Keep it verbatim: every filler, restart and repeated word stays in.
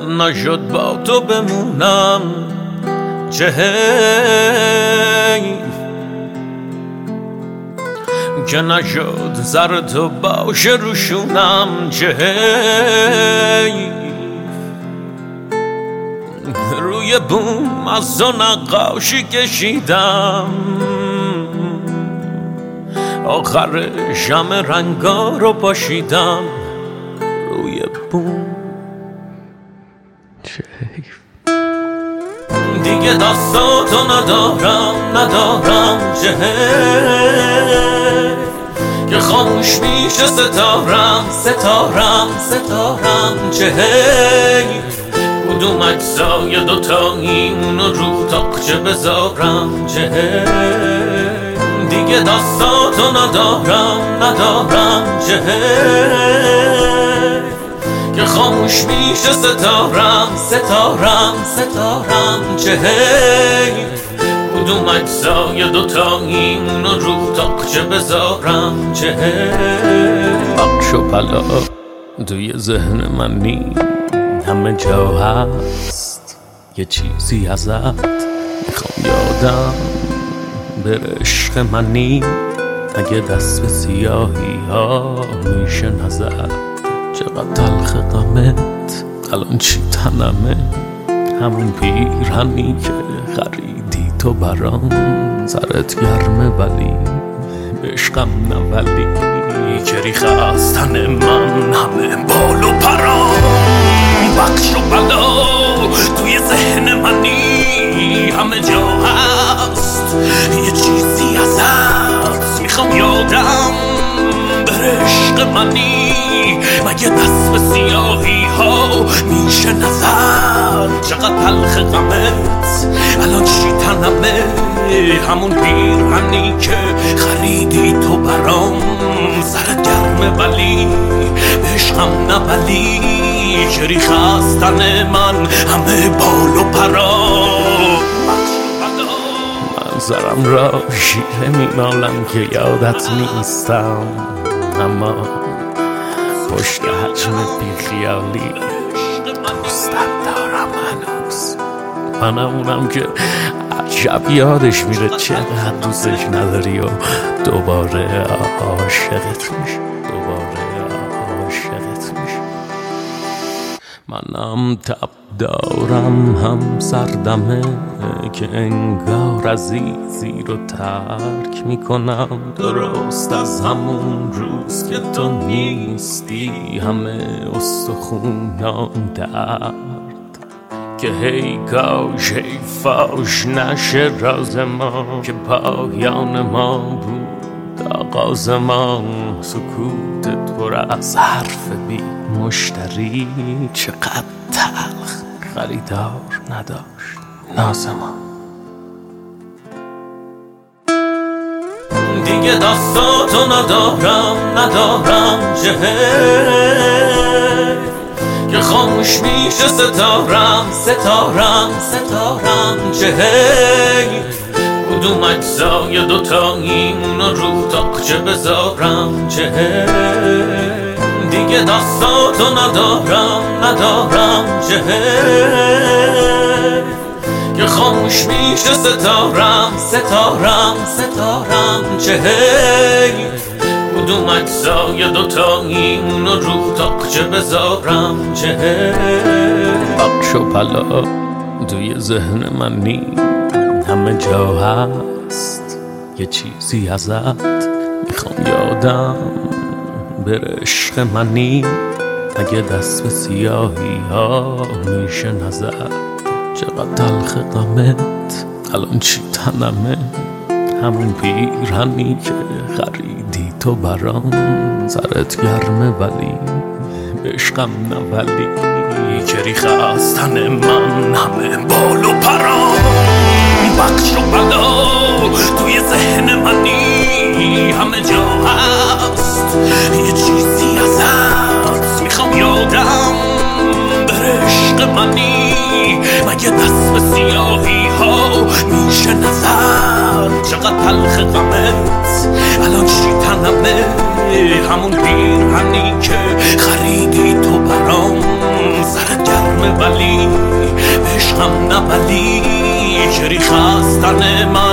نشد با تو بمونم چه حیف که نشد زر تو باشه روشونم چه حیف روی بوم از تو نقاشی کشیدم آخر شم رنگا رو پاشیدم روی بوم چه حیف دیگه دستاتو ندارم ندارم چه حیف که خاموش میشه ستارم ستارم ستارم چه حیف کدوم اجزای دوتایی اونو رو تاقچه بذارم چه حیف دیگه دستاتو ندارم ندارم چه حیف که خاموش میشه ستارم ستارم ستارم چه حیف کدوم اجزای دوتایی اونو رو تاقچه بذارم چه حیف بخش و بلا توی ذهن من نی همه جا هست یه چیزی ازت میخوام یادم بره عشق منی اگه دست به سیاهی ها میشه نظر چقدر تلخ غمت الان چی تنمه همون پیرهنی که خریدی تو برام سرت گرمه ولی به عشقم نه ولی که ریخه از تن من همه بال و پرام بخش و بلا توی ذهن منی همه جا هست یه چیزی ازت میخوام یادم بره عشق منی مگه دست به سیاهی ها میشه نظر چقدر تلخ غمت الان چی تنمه همون پیرهنی که خریدی تو برام سرت گرمه ولی به عشقم نه ولی که ریخه از تن من همه بال و پرام منظرم را شیره میمالم که یادت نیستم اما پشت حجم بیخیالی دوستت دارم هنوز منم اونم که عجب یادش میره چقدر دوستش نداری و دوباره عاشقت میشه دوباره عاشقت میشه منم تب دارم هم سردمه که انگار عزیزی رو ترک میکنم درست از همون روز که تو نیستی همه استخونام درد که هی کاش هی فاش نشه راز ما که پایان ما بود آغاز ما سکوتت پر از حرف بی مشتری چقدر تلخ خریدار نداشت ناز ما دیگه دستاتو ندارم ندارم چه حیف که خاموش میشه ستارم ستارم ستارم چه حیف کدوم اجزای دوتایی اونو رو تاقچه بذارم چه حیف دیگه دستاتو ندارم ندارم چه حیف که خاموش میشه ستارم ستارم ستارم چه حیف کدوم اجزای دوتایی اونو رو تاقچه بذارم چه حیف بخش و بلا توی ذهن من نی همه جا هست یه چیزی ازت میخوام یادم بره عشق منی اگه دست به سیاهی ها میشه نظر چقدر تلخ غمت الان چی تنمه همون پیرهنی که خریدی تو برام سرت گرمه ولی به عشقم نه ولی که ریخه از تن من همه بال و پرام بخش و بلا توی ذهن منی همه جا هست یه چیزی ازت میخوام یادم بره عشق منی مگه دست به سیاهی ها میشه نظر چقدر تلخ غمت الان چی تنمه همون پیرهنی که خریدی تو برام سرت گرمه ولی ریخ از تن من